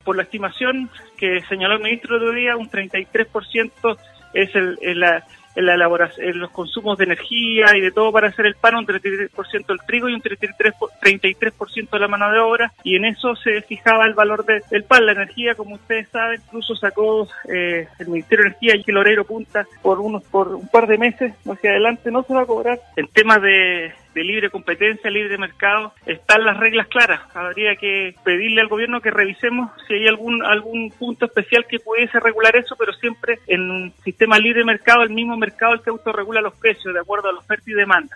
por la estimación que señaló el ministro el otro día, un 33% es la elaboración, los consumos de energía y de todo para hacer el pan, un 33% del trigo y un 33% de la mano de obra, y en eso se fijaba el valor del pan. La energía, como ustedes saben, incluso sacó el Ministerio de Energía y que Loreiro Punta por un par de meses hacia adelante no se va a cobrar. En temas de libre competencia, libre mercado, están las reglas claras. Habría que pedirle al gobierno que revisemos si hay algún punto especial que pudiese regular eso, pero siempre en un sistema libre mercado, el mismo mercado el que autorregula los precios de acuerdo a la oferta y demanda.